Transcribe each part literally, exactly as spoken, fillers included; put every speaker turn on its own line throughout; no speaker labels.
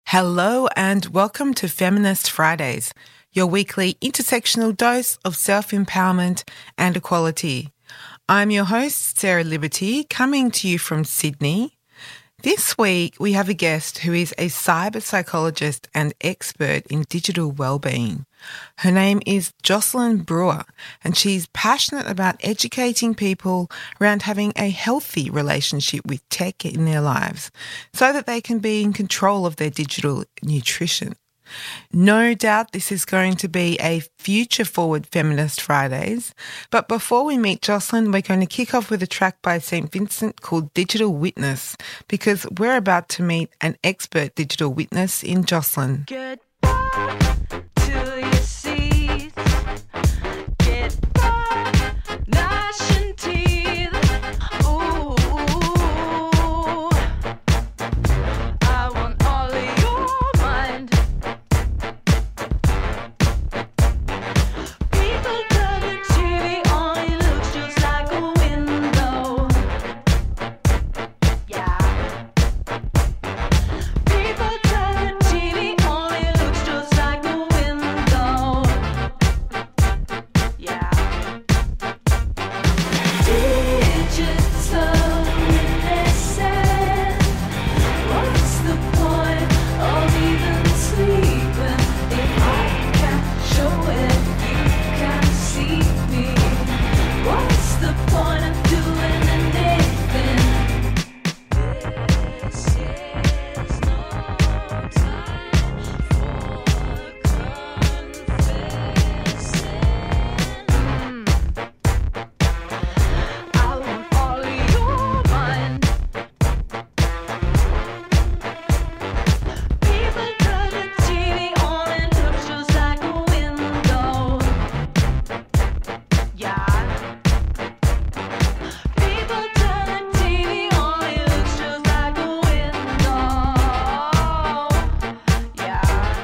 Hello and welcome to Feminist Fridays, your weekly intersectional dose of self-empowerment and equality. I'm your host, Sarah Liberty, coming to you from Sydney. This week, we have a guest who is a cyber psychologist and expert in digital wellbeing. Her name is Jocelyn Brewer, and she's passionate about educating people around having a healthy relationship with tech in their lives so that they can be in control of their digital nutrition. No doubt this is going to be a future-forward Feminist Fridays, but before we meet Jocelyn, we're going to kick off with a track by Saint Vincent called Digital Witness, because we're about to meet an expert digital witness in Jocelyn.
Goodbye to your seats. Get back, gnashing teeth. Ooh, I want all of your mind. People turn the T V on, it looks just like a window. Yeah. People turn the T V on, it looks just like a window. Yeah. Digital innocence. What's the point of even sleeping if I can't show it? You can't see me. What's the point of doing anything? This is no time for confessing. I want all of your mind. People turn the T V on and it looks just like a window. Yeah. People turn the T V on, it looks just like a window. Yeah.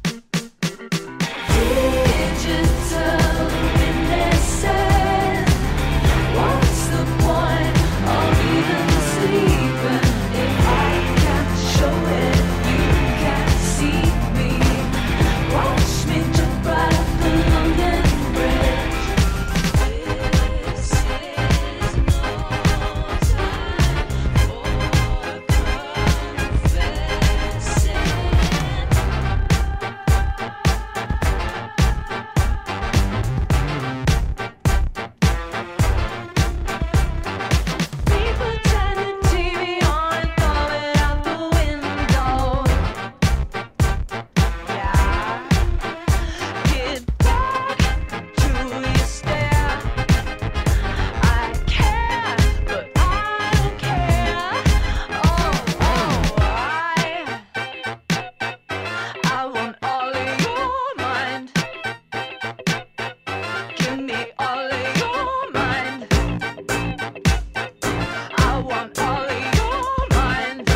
Digital innocence. What's the point of even sleeping if I can't show it? You can't see me. Watch me jump right off the London Bridge. This is no time for confessing. People turn the T V on and throw it out the window. Yeah. Get back to your stare. I care, but I don't care. Oh, oh, I, I want all of your mind. Give me all of your mind. I want all of your mind.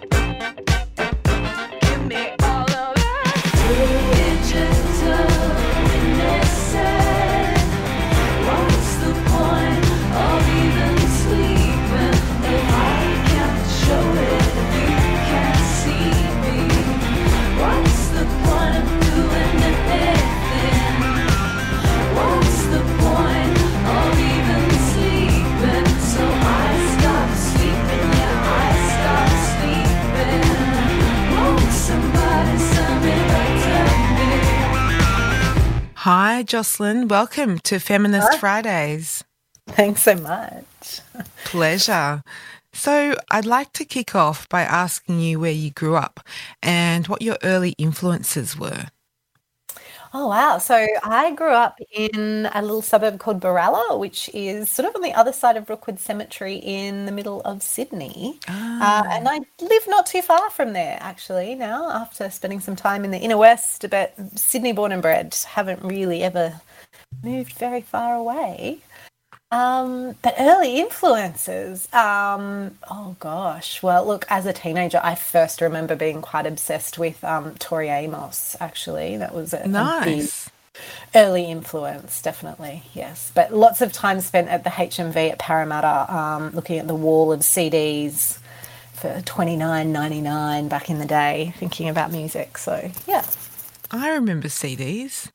Give me all of it. Digital innocence. What's the point of even sleeping if I can't show it? You can't see me. What's the point of doing anything? What's the point of even sleeping? So I stop sleeping, yeah, I stop sleeping. Won't somebody send me back to me?
Hi, Jocelyn. Welcome to Feminist
Hi.
Fridays.
Thanks so much.
Pleasure. So I'd like to kick off by asking you where you grew up and what your early influences were.
Oh, wow. So I grew up in a little suburb called Baralla, which is sort of on the other side of Rookwood Cemetery in the middle of Sydney. Uh, and I live not too far from there, actually, now, after spending some time in the inner west, but Sydney born and bred, haven't really ever moved very far away. Um, but early influences, um, oh gosh. Well, look, as a teenager, I first remember being quite obsessed with um, Tori Amos, actually. That was a, a big
Nice.
early influence, definitely, yes. But lots of time spent at the H M V at Parramatta, um, looking at the wall of C Ds for twenty-nine ninety-nine back in the day, thinking about music. So, yeah.
I remember C Ds.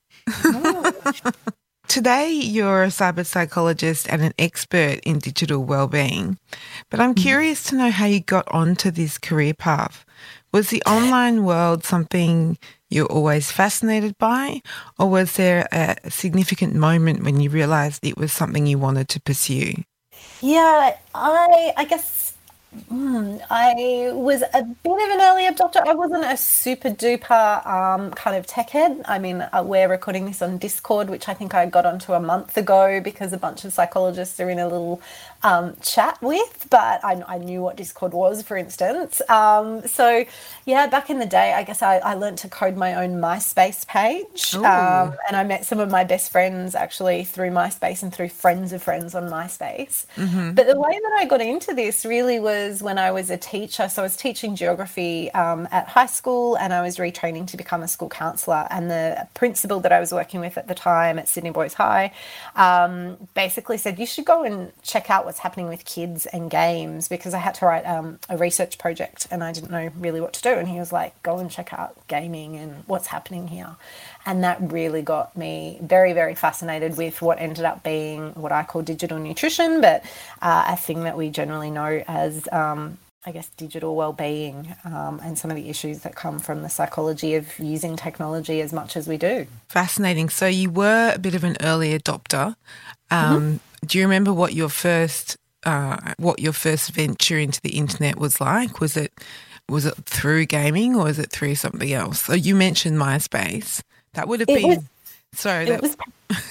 Today, you're a cyber psychologist and an expert in digital well-being, but I'm curious to know how you got onto this career path. Was the online world something you're always fascinated by, or was there a significant moment when you realised it was something you wanted to pursue?
Yeah, I I guess mm, I was a bit of an early adopter. I wasn't a super duper um, kind of tech head. I mean, uh, we're recording this on Discord, which I think I got onto a month ago because a bunch of psychologists are in a little um, chat with, but I, I knew what Discord was, for instance. Um, so, yeah, back in the day, I guess I, I learned to code my own MySpace page. Um, and I met some of my best friends actually through MySpace and through friends of friends on MySpace.
Mm-hmm.
But the way that I got into this really was when I was a teacher. So I was teaching geography um, at high school, and I was retraining to become a school counsellor. And the principal that I was working with at the time at Sydney Boys High um, basically said, you should go and check out what's happening with kids and games, because I had to write um, a research project and I didn't know really what to do. And he was like, go and check out gaming and what's happening here. And that really got me very, very fascinated with what ended up being what I call digital nutrition, but uh, a thing that we generally know as, um, I guess, digital well-being um, and some of the issues that come from the psychology of using technology as much as we do.
Fascinating. So you were a bit of an early adopter. Um, mm-hmm. Do you remember what your first uh, what your first venture into the internet was like? Was it was it through gaming or was it through something else? So you mentioned MySpace. That would have
It
been
was,
sorry.
it
That
was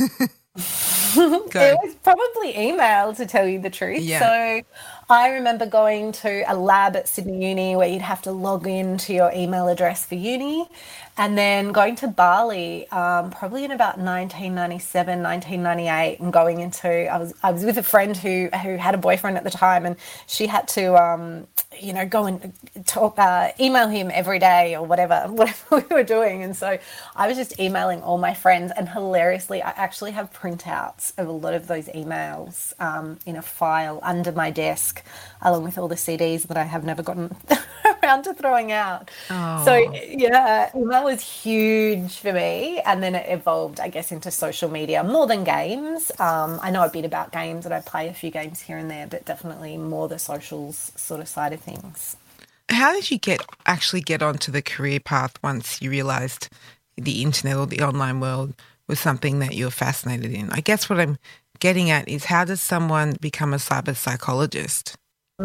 Go.
It was probably email, to tell you the truth.
Yeah.
So I remember going to a lab at Sydney Uni where you'd have to log in to your email address for uni, and then going to Bali um, probably in about nineteen ninety-seven, nineteen ninety-eight, and going into, I was I was with a friend who who had a boyfriend at the time, and she had to, um, you know, go and talk, uh, email him every day or whatever, whatever we were doing. And so I was just emailing all my friends, and hilariously, I actually have printouts of a lot of those emails um, in a file under my desk, along with all the C Ds that I have never gotten around to throwing out.
Oh.
So yeah, email was huge for me, and then it evolved, I guess, into social media more than games. Um, I know a bit about games, and I play a few games here and there, but definitely more the socials sort of side of things.
How did you get actually get onto the career path once you realised the internet or the online world was something that you're fascinated in? I guess what I'm getting at is, how does someone become a cyber psychologist?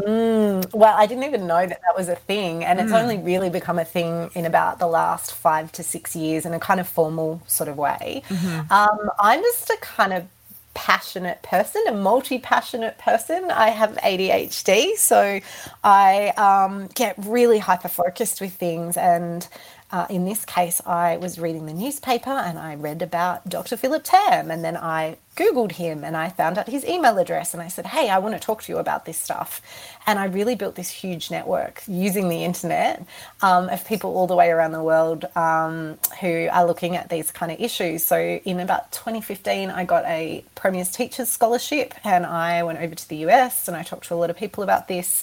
Mm, well, I didn't even know that that was a thing, and it's mm. only really become a thing in about the last five to six years in a kind of formal sort of way. Mm-hmm. Um, I'm just a kind of passionate person, a multi-passionate person. I have A D H D, so I um, get really hyper-focused with things, and Uh, in this case, I was reading the newspaper and I read about Doctor Philip Tam, and then I Googled him and I found out his email address, and I said, hey, I want to talk to you about this stuff. And I really built this huge network using the internet um, of people all the way around the world um, who are looking at these kind of issues. So in about twenty fifteen, I got a Premier's Teachers Scholarship, and I went over to the U S and I talked to a lot of people about this.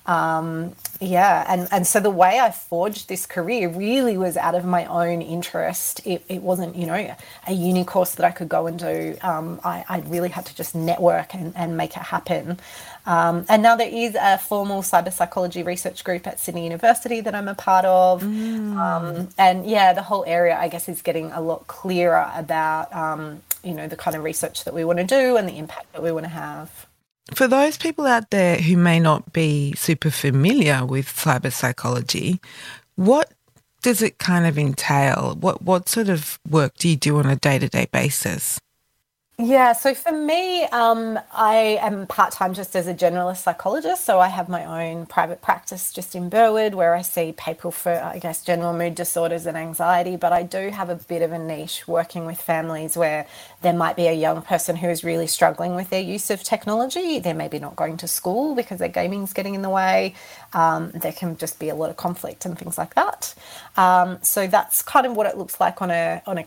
Um, yeah, and, and so the way I forged this career really was out of my own interest. It, it wasn't, you know, a uni course that I could go and do. Um, I, I really had to just network and, and make it happen. Um, and now there is a formal cyber psychology research group at Sydney University that I'm a part of. Mm. Um, and yeah, the whole area, I guess, is getting a lot clearer about, um, you know, the kind of research that we want to do and the impact that we want to have.
For those people out there who may not be super familiar with cyber psychology, what does it kind of entail? What what sort of work do you do on a day-to-day basis?
Yeah, so for me, um, I am part-time just as a generalist psychologist, so I have my own private practice just in Burwood where I see people for, I guess, general mood disorders and anxiety, but I do have a bit of a niche working with families where there might be a young person who is really struggling with their use of technology. They're maybe not going to school because their gaming's getting in the way. Um, there can just be a lot of conflict and things like that. Um, so that's kind of what it looks like on a on a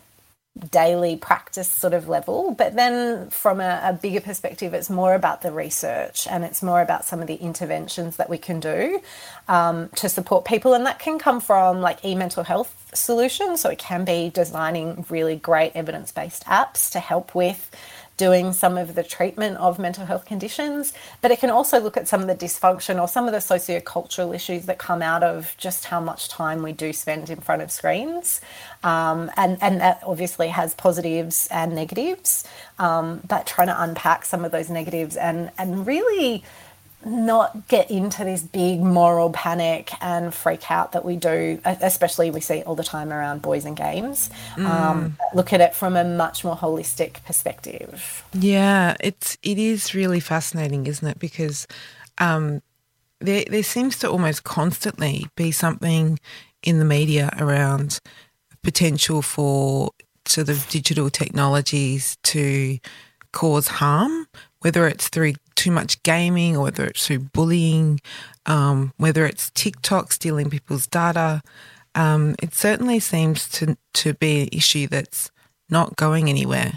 daily practice sort of level. But then from a, a bigger perspective, it's more about the research, and it's more about some of the interventions that we can do um, to support people. And that can come from like e-mental health solutions. So it can be designing really great evidence-based apps to help with doing some of the treatment of mental health conditions, but it can also look at some of the dysfunction or some of the sociocultural issues that come out of just how much time we do spend in front of screens. Um, and, and that obviously has positives and negatives, um, but trying to unpack some of those negatives and, and really not get into this big moral panic and freak out that we do, especially we see all the time around boys and games. Mm. Um, look at it from a much more holistic perspective.
Yeah, it's it is really fascinating, isn't it? Because um, there there seems to almost constantly be something in the media around potential for sort of digital technologies to cause harm, whether it's through too much gaming or whether it's through bullying, um, whether it's TikTok stealing people's data. Um, it certainly seems to, to be an issue that's not going anywhere.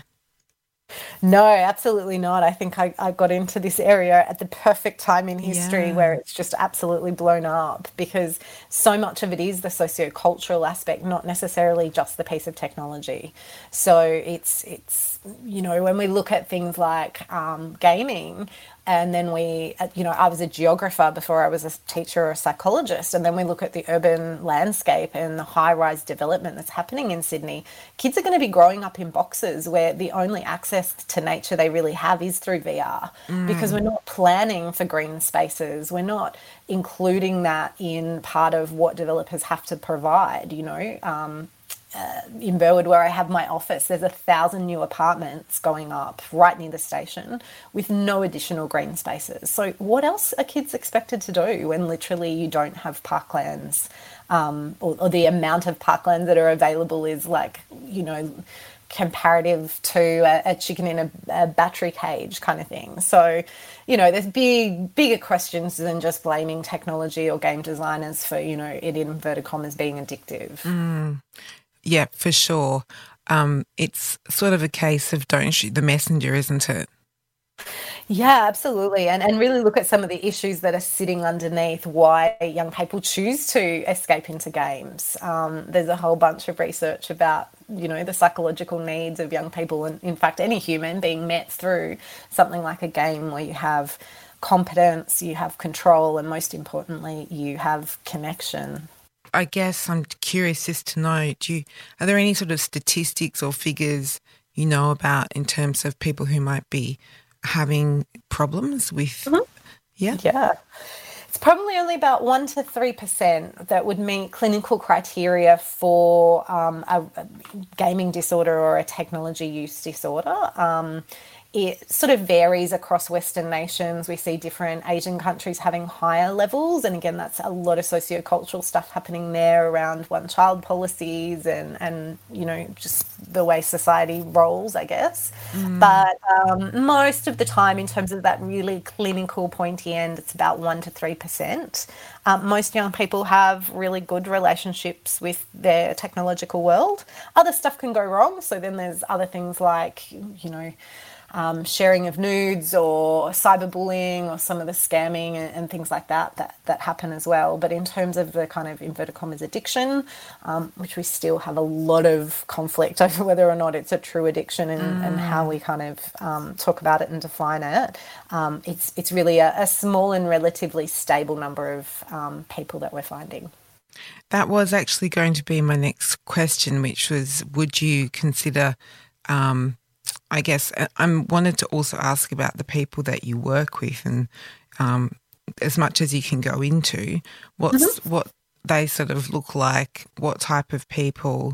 No, absolutely not. I think I, I got into this area at the perfect time in history
Yeah.
where it's just absolutely blown up, because so much of it is the socio-cultural aspect, not necessarily just the piece of technology. So it's, it's you know, when we look at things like um, gaming, and then we, you know, I was a geographer before I was a teacher or a psychologist, and then we look at the urban landscape and the high-rise development that's happening in Sydney. Kids are going to be growing up in boxes where the only access to nature they really have is through V R, mm. because we're not planning for green spaces. We're not including that in part of what developers have to provide, you know. Um, Uh, in Burwood, where I have my office, there's a thousand new apartments going up right near the station with no additional green spaces. So what else are kids expected to do when literally you don't have parklands, um, or, or the amount of parklands that are available is like, you know, comparative to a, a chicken in a, a battery cage kind of thing. So, you know, there's big, bigger questions than just blaming technology or game designers for, you know, it in inverted commas being addictive.
Mm. Yeah, for sure. Um, it's sort of a case of don't shoot the messenger, isn't it?
Yeah, absolutely. And and really look at some of the issues that are sitting underneath why young people choose to escape into games. Um, there's a whole bunch of research about, you know, the psychological needs of young people, and in fact any human, being met through something like a game where you have competence, you have control, and most importantly, you have connection.
I guess I'm curious just to know, do you, are there any sort of statistics or figures you know about in terms of people who might be having problems with,
Mm-hmm.
yeah?
Yeah. It's probably only about one to three percent that would meet clinical criteria for um, a, a gaming disorder or a technology use disorder. Um, It sort of varies across Western nations. We see different Asian countries having higher levels. And again, that's a lot of sociocultural stuff happening there around one-child policies and, and, you know, just the way society rolls, I guess. Mm. But um, most of the time, in terms of that really clinical pointy end, it's about one to three percent. Um, most young people have really good relationships with their technological world. Other stuff can go wrong. So then there's other things like, you know, Um, sharing of nudes or cyberbullying or some of the scamming and, and things like that, that that happen as well. But in terms of the kind of inverted commas addiction, um, which we still have a lot of conflict over whether or not it's a true addiction and, mm. and how we kind of um, talk about it and define it, um, it's it's really a, a small and relatively stable number of um, people that we're finding.
That was actually going to be my next question, which was, would you consider um, I guess I wanted to also ask about the people that you work with, and um, as much as you can go into, what's mm-hmm. what they sort of look like, what type of people,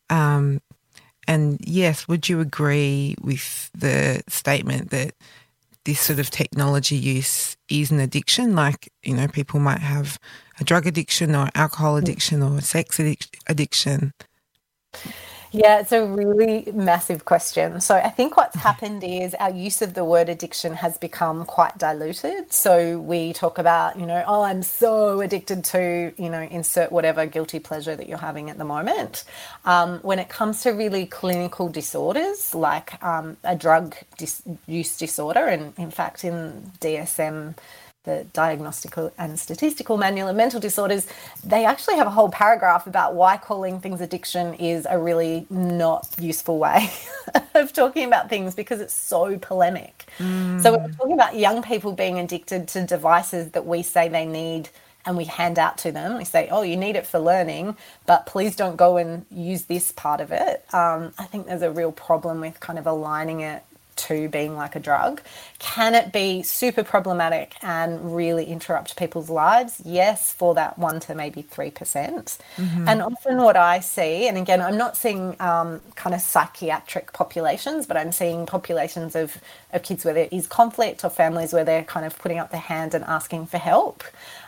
um, and yes, would you agree with the statement that this sort of technology use is an addiction? Like, you know, people might have a drug addiction or alcohol addiction or a sex addic- addiction.
Yeah, it's a really massive question. So I think what's happened is our use of the word addiction has become quite diluted. So we talk about, you know, oh, I'm so addicted to, you know, insert whatever guilty pleasure that you're having at the moment. Um, when it comes to really clinical disorders like um, a drug dis- use disorder, and in fact in D S M, the Diagnostical and Statistical Manual of Mental Disorders, they actually have a whole paragraph about why calling things addiction is a really not useful way of talking about things because it's so polemic. Mm. So when we're talking about young people being addicted to devices that we say they need and we hand out to them, we say, oh, you need it for learning, but please don't go and use this part of it. Um, I think there's a real problem with kind of aligning it to being like a drug. Can it be super problematic and really interrupt people's lives? Yes, for that one to maybe three percent. Mm-hmm. And often what I see, and again, I'm not seeing um, kind of psychiatric populations, but I'm seeing populations of, of kids where there is conflict or families where they're kind of putting up their hand and asking for help.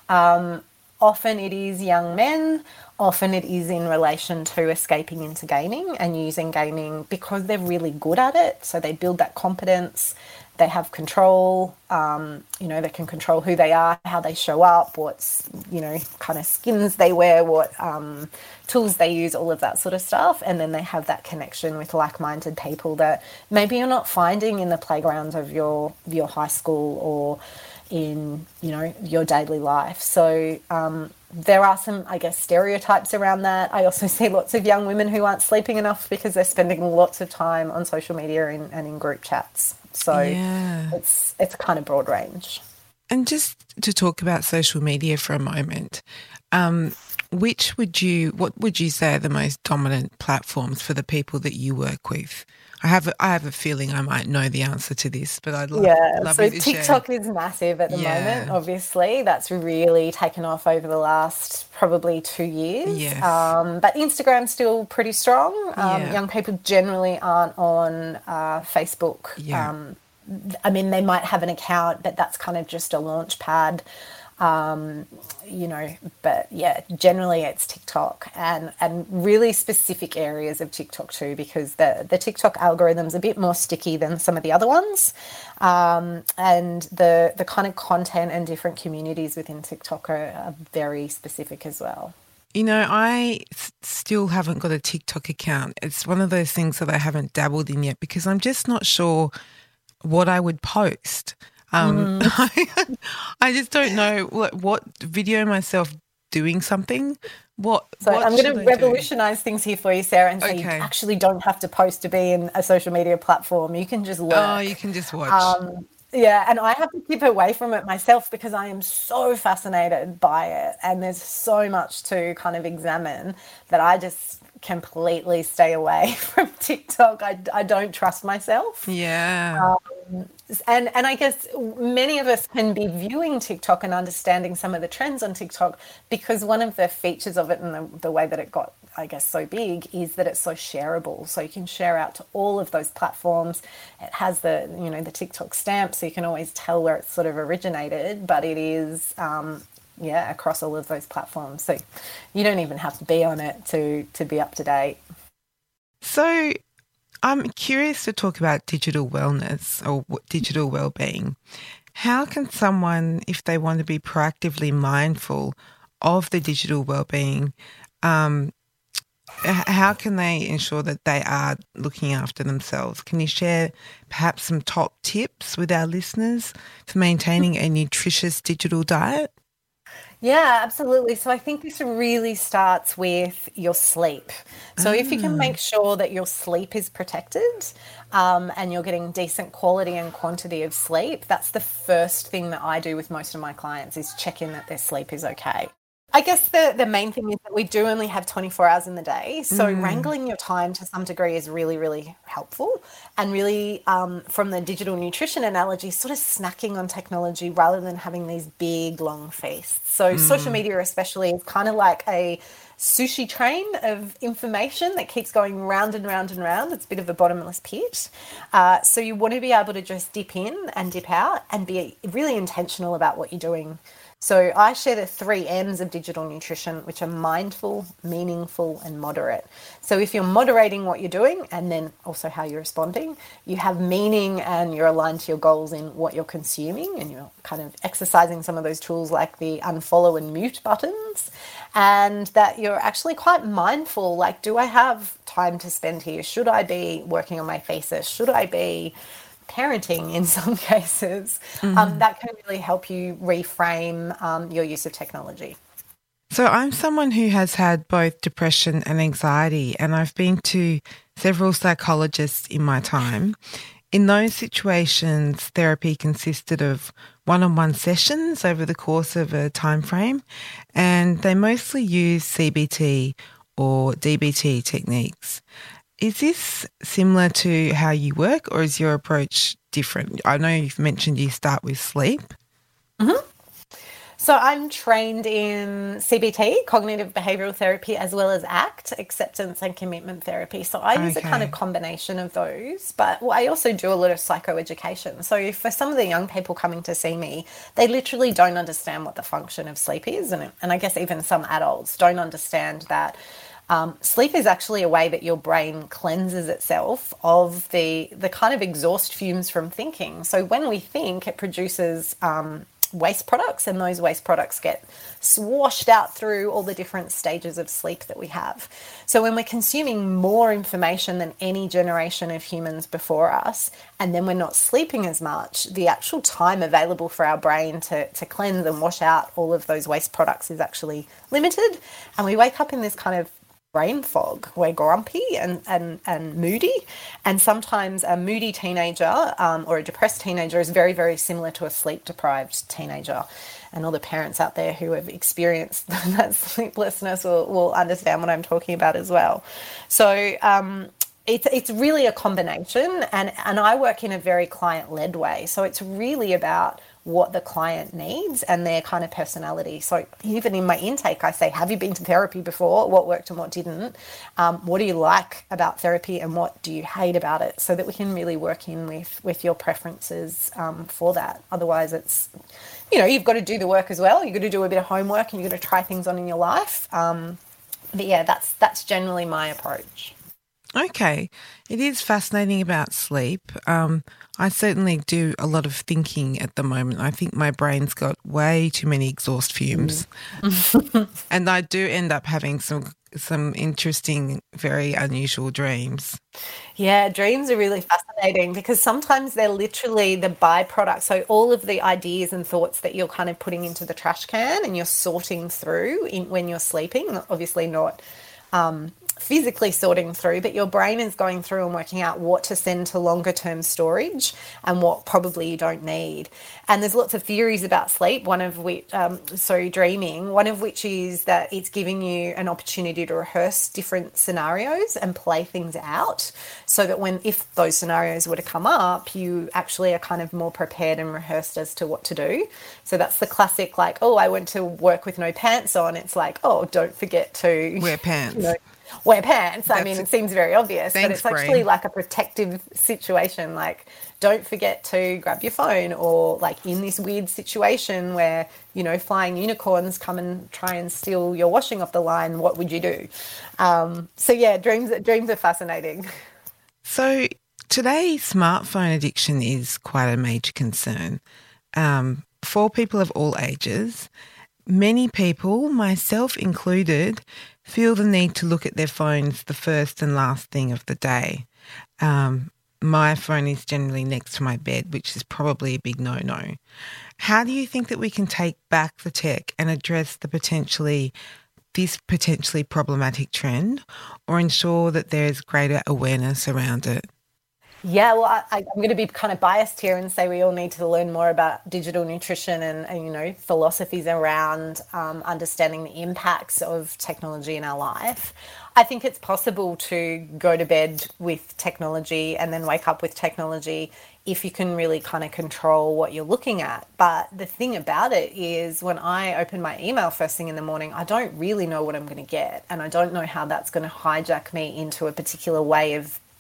Um, often it is young men. Often it is in relation to escaping into gaming and using gaming because they're really good at it. So they build that competence, they have control, um, you know, they can control who they are, how they show up, what's, you know, kind of skins they wear, what um, tools they use, all of that sort of stuff. And then they have that connection with like-minded people that maybe you're not finding in the playgrounds of your, your high school or in, you know, your daily life. So um, there are some, I guess, stereotypes around that. I also see lots of young women who aren't sleeping enough because they're spending lots of time on social media and, and in group chats. So yeah. it's it's kind of broad range.
And just to talk about social media for a moment, um, which would you, what would you say are the most dominant platforms for the people that you work with? I have a, I have a feeling I might know the answer to this, but I'd love,
yeah.
love
so
you to
TikTok
share.
is massive at the
Yeah.
moment. Obviously, that's really taken off over the last probably two years.
Yes.
Um, but Instagram's still pretty strong. Um,
Yeah.
Young people generally aren't on uh, Facebook.
Yeah.
Um, I mean, they might have an account, but that's kind of just a launch pad. Um, you know, but yeah, generally it's TikTok and, and really specific areas of TikTok too, because the, the TikTok algorithm's a bit more sticky than some of the other ones. Um, and the, the kind of content and different communities within TikTok are, are very specific as well.
You know, I s- still haven't got a TikTok account. It's one of those things that I haven't dabbled in yet because I'm just not sure what I would post. Um, mm. I just don't know what, what video myself doing something. What?
So
what
I'm going to
I
revolutionise things here for you, Sarah, and say
okay.
you actually don't have to post to be in a social media platform. You can just learn.
Oh, you can just watch.
Um, yeah, and I have to keep away from it myself because I am so fascinated by it, and there's so much to kind of examine that I just completely stay away from TikTok. I, I don't trust myself.
Yeah.
Um, and and I guess many of us can be viewing TikTok and understanding some of the trends on TikTok because one of the features of it and the, the way that it got, I guess, so big is that it's so shareable. So you can share out to all of those platforms. It has the, you know, the TikTok stamp, so you can always tell where it's sort of originated, but it is, um, yeah, across all of those platforms. So you don't even have to be on it to, to be up to date.
So I'm curious to talk about digital wellness or digital well-being. How can someone, if they want to be proactively mindful of the digital well-being, um, how can they ensure that they are looking after themselves? Can you share perhaps some top tips with our listeners for maintaining a nutritious digital diet?
Yeah, absolutely. So I think this really starts with your sleep. So ah. if you can make sure that your sleep is protected um, and you're getting decent quality and quantity of sleep, that's the first thing that I do with most of my clients is check in that their sleep is okay. I guess the, the main thing is that we do only have twenty-four hours in the day. So mm. wrangling your time to some degree is really, really helpful. And really, um, from the digital nutrition analogy, sort of snacking on technology rather than having these big, long feasts. So mm. social media especially is kind of like a sushi train of information that keeps going round and round and round. It's a bit of a bottomless pit. Uh, so you want to be able to just dip in and dip out and be really intentional about what you're doing So I share the three M's of digital nutrition, which are mindful, meaningful, and moderate. So if you're moderating what you're doing and then also how you're responding, you have meaning and you're aligned to your goals in what you're consuming, and you're kind of exercising some of those tools like the unfollow and mute buttons, and that you're actually quite mindful, like, do I have time to spend here? Should I be working on my thesis? Should I be parenting in some cases? Mm-hmm. Um, that can really help you reframe um, your use of technology.
So I'm someone who has had both depression and anxiety, and I've been to several psychologists in my time. In those situations, therapy consisted of one-on-one sessions over the course of a time frame, and they mostly use C B T or D B T techniques. Is this similar to how you work, or is your approach different? I know you've mentioned you start with sleep.
Mm-hmm. So I'm trained in C B T, cognitive behavioural therapy, as well as ACT, acceptance and commitment therapy. So I use okay. a kind of combination of those, but I also do a lot of psychoeducation. So for some of the young people coming to see me, they literally don't understand what the function of sleep is. And, and I guess even some adults don't understand that Um, sleep is actually a way that your brain cleanses itself of the the kind of exhaust fumes from thinking. So when we think, it produces um, waste products, and those waste products get swashed out through all the different stages of sleep that we have. So when we're consuming more information than any generation of humans before us, and then we're not sleeping as much, the actual time available for our brain to, to cleanse and wash out all of those waste products is actually limited. And we wake up in this kind of brain fog. We're grumpy and, and, and moody, and sometimes a moody teenager um, or a depressed teenager is very, very similar to a sleep-deprived teenager. And all the parents out there who have experienced that sleeplessness will, will understand what I'm talking about as well. So um, it's it's really a combination, and, and I work in a very client-led way. So it's really about what the client needs and their kind of personality. So even in my intake, I say, have you been to therapy before? What worked and what didn't? Um, what do you like about therapy and what do you hate about it? So that we can really work in with, with your preferences um, for that. Otherwise, it's, you know, you've got to do the work as well. You've got to do a bit of homework and you've got to try things on in your life. Um, but yeah, that's that's generally my approach.
Okay. It is fascinating about sleep. Um, I certainly do a lot of thinking at the moment. I think my brain's got way too many exhaust fumes. Mm. And I do end up having some some interesting, very unusual dreams.
Yeah, dreams are really fascinating because sometimes they're literally the byproduct. So all of the ideas and thoughts that you're kind of putting into the trash can and you're sorting through in, when you're sleeping, obviously not um, physically sorting through, but your brain is going through and working out what to send to longer term storage and what probably you don't need. And there's lots of theories about sleep, one of which, um, so dreaming, one of which is that it's giving you an opportunity to rehearse different scenarios and play things out so that when, if those scenarios were to come up, you actually are kind of more prepared and rehearsed as to what to do. So that's the classic, like, oh, I went to work with no pants on. It's like, oh, don't forget to
wear pants.
You know, wear pants.
That's,
I mean, it seems very obvious,
thanks,
but it's actually
brain.
like a protective situation. Like, don't forget to grab your phone, or like in this weird situation where, you know, flying unicorns come and try and steal your washing off the line, what would you do? Um, so yeah, dreams, dreams are fascinating.
So today, smartphone addiction is quite a major concern um, for people of all ages. Many people, myself included, feel the need to look at their phones the first and last thing of the day. Um, my phone is generally next to my bed, which is probably a big no-no. How do you think that we can take back the tech and address the potentially this potentially problematic trend, or ensure that there is greater awareness around it?
Yeah, well, I, I'm going to be kind of biased here and say we all need to learn more about digital nutrition and, and you know, philosophies around um, understanding the impacts of technology in our life. I think it's possible to go to bed with technology and then wake up with technology if you can really kind of control what you're looking at. But the thing about it is when I open my email first thing in the morning, I don't really know what I'm going to get, and I don't know how that's going to hijack me into a particular way of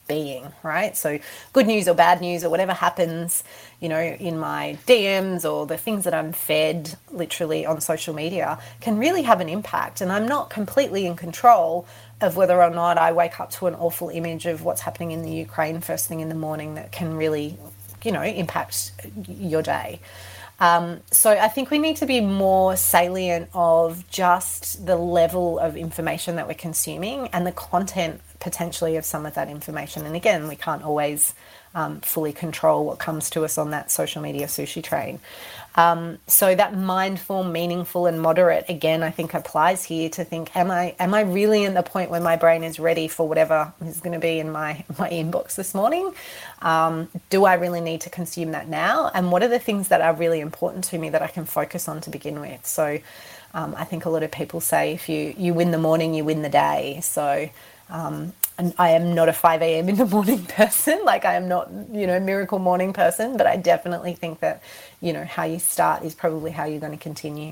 being, right? So good news or bad news or whatever happens, you know, in my D Ms or the things that I'm fed literally on social media can really have an impact. And I'm not completely in control of whether or not I wake up to an awful image of what's happening in the Ukraine first thing in the morning that can really, you know, impact your day. Um, so I think we need to be more salient of just the level of information that we're consuming and the content potentially of some of that information. And again, we can't always um, fully control what comes to us on that social media sushi train. Um, so that mindful, meaningful and moderate, again, I think applies here to think, am I am I really in the point where my brain is ready for whatever is going to be in my, my inbox this morning? Um, do I really need to consume that now? And what are the things that are really important to me that I can focus on to begin with? So um, I think a lot of people say if you, you win the morning, you win the day. So um, and I am not a five a.m. in the morning person. Like I am not, you know, miracle morning person, but I definitely think that, you know, how you start is probably how you're going to continue.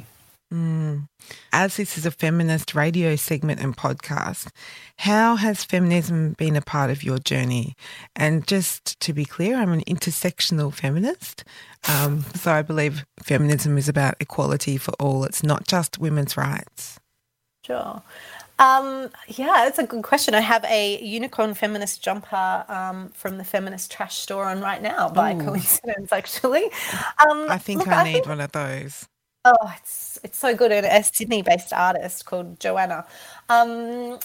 Mm. As this is a feminist radio segment and podcast, how has feminism been a part of your journey? And just to be clear, I'm an intersectional feminist. Um, so I believe feminism is about equality for all. It's not just women's rights.
Sure. Um, yeah, it's a good question. I have a unicorn feminist jumper um, from the Feminist Trash store on right now by
Ooh.
coincidence, actually. Um,
I think
look,
I,
I
need
think,
one of those.
Oh, it's it's so good. And a Sydney-based artist called Joanna. Um,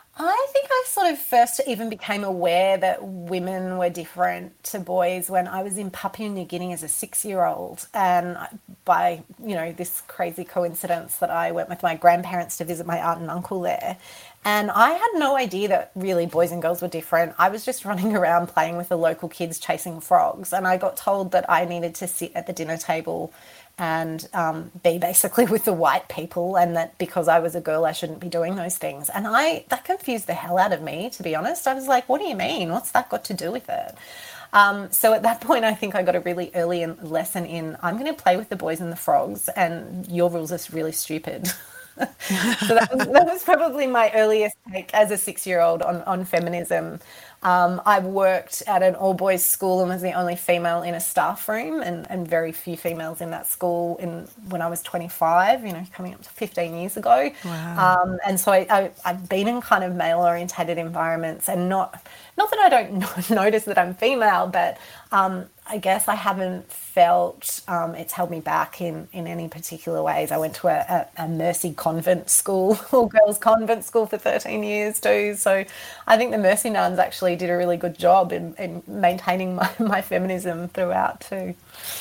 I think I sort of first even became aware that women were different to boys when I was in Papua New Guinea as a six-year-old. And by, you know, this crazy coincidence that I went with my grandparents to visit my aunt and uncle there. And I had no idea that really boys and girls were different. I was just running around playing with the local kids chasing frogs. And I got told that I needed to sit at the dinner table and um, be basically with the white people, and that because I was a girl, I shouldn't be doing those things. And I that confused the hell out of me, to be honest. I was like, what do you mean? What's that got to do with it? Um, so at that point, I think I got a really early lesson in, I'm going to play with the boys and the frogs, and your rules are really stupid. So that was, that was probably my earliest take as a six-year-old on, on feminism. Um, I worked at an all-boys school and was the only female in a staff room, and, and very few females in that school in when I was twenty-five, you know, coming up to fifteen years ago.
Wow.
Um, and so I, I, I've been in kind of male-orientated environments, and not not that I don't notice that I'm female, but um, I guess I haven't felt um, it's held me back in, in any particular ways. I went to a, a, a Mercy convent school, all girls convent school for thirteen years too. So I think the Mercy nuns actually did a really good job in, in maintaining my, my feminism throughout too.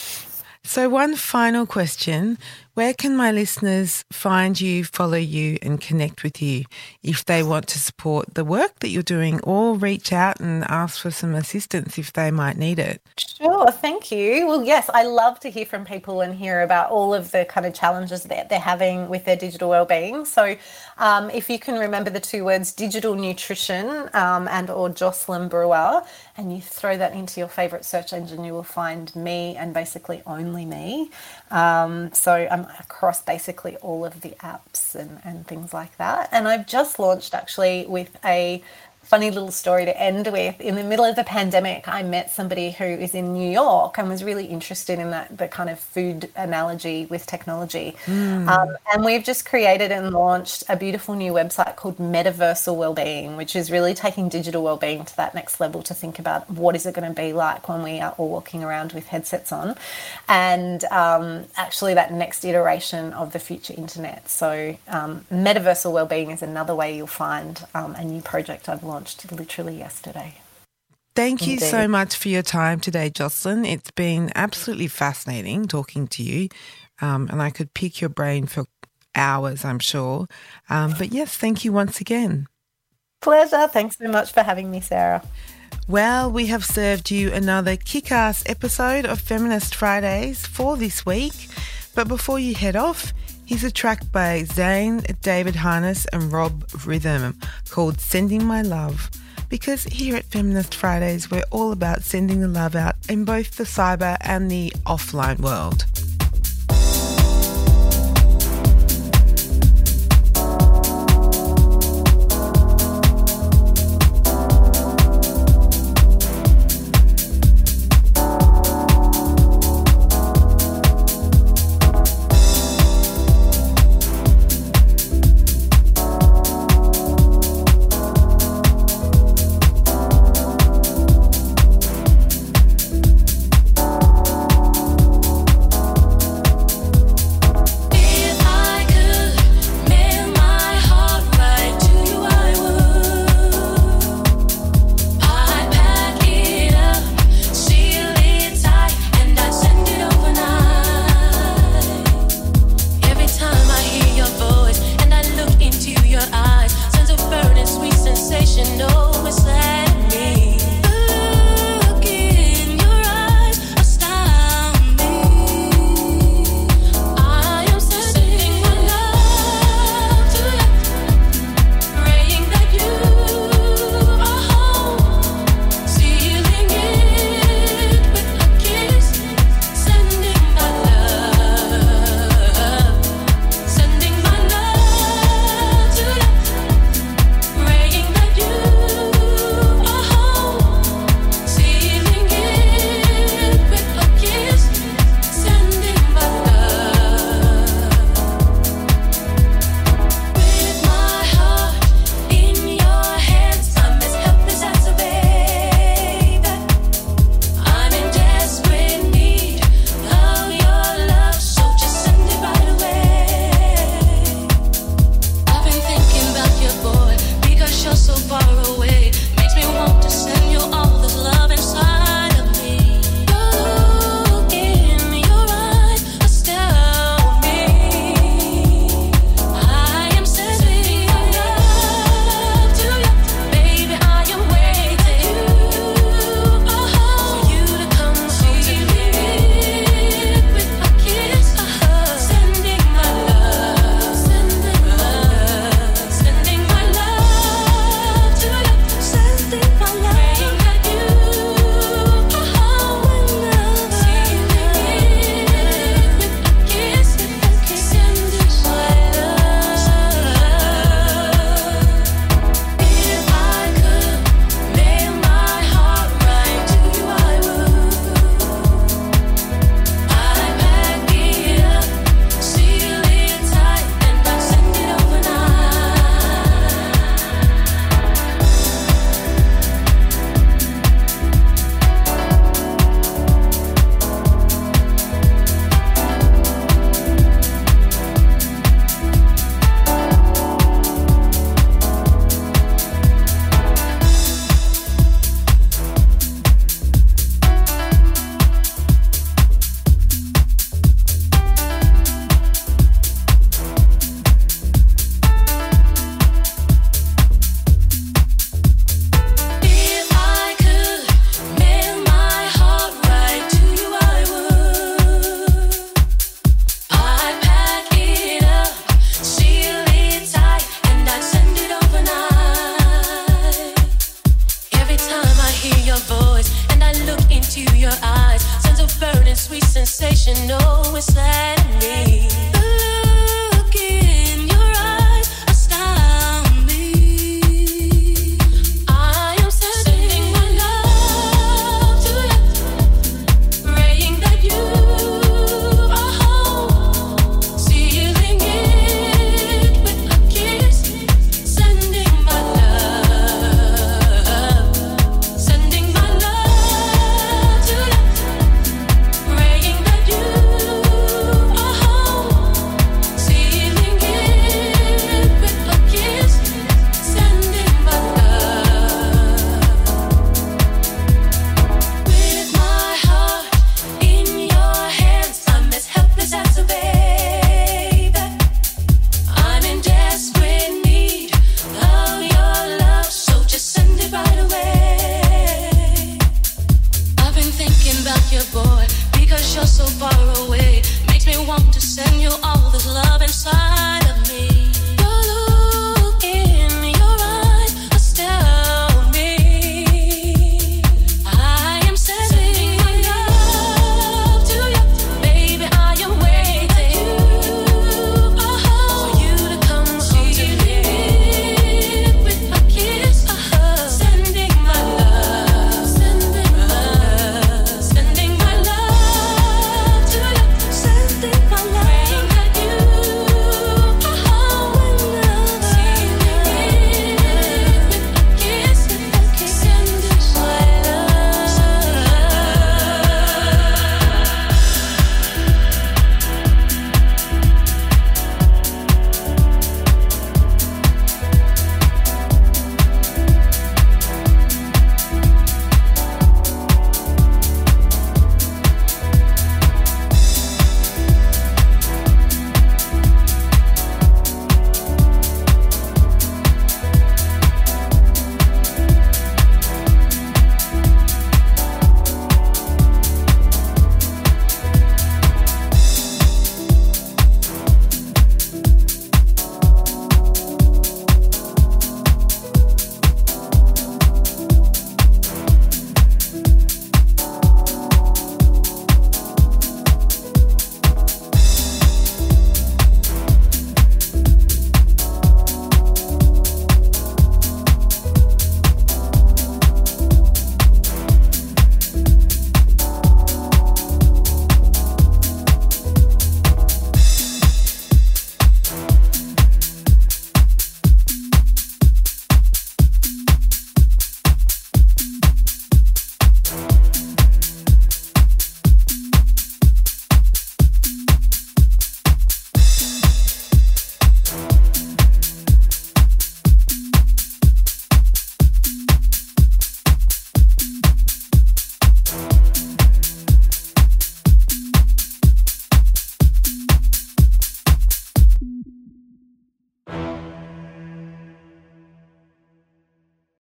So one final question. Where can my listeners find you, follow you and connect with you if they want to support the work that you're doing, or reach out and ask for some assistance if they might need it?
Sure, thank you. Well, yes, I love to hear from people and hear about all of the kind of challenges that they're having with their digital wellbeing. So um, if you can remember the two words digital nutrition um, and or Jocelyn Brewer, and you throw that into your favourite search engine, you will find me and basically only me. Um, so I'm across basically all of the apps and, and things like that. And I've just launched actually with a funny little story to end with. In the middle of the pandemic, I met somebody who is in New York and was really interested in that the kind of food analogy with technology. Mm. Um, and we've just created and launched a beautiful new website called Metaversal Wellbeing, which is really taking digital wellbeing to that next level to think about what is it going to be like when we are all walking around with headsets on, and um, actually that next iteration of the future internet. So um, Metaversal Wellbeing is another way you'll find um, a new project I've launched literally yesterday.
Thank you
Indeed.
so much for your time today, Jocelyn. It's been absolutely fascinating talking to you, um, and I could pick your brain for hours, I'm sure. Um, but yes, thank you once again.
Pleasure. Thanks so much for having me, Sarah.
Well, we have served you another kick-ass episode of Feminist Fridays for this week. But before you head off, here's a track by Zane, David Harness and Rob Rhythm called Sending My Love. Because here at Feminist Fridays, we're all about sending the love out in both the cyber and the offline world.
into your eyes, sends a burning sweet sensation, oh, it's that me.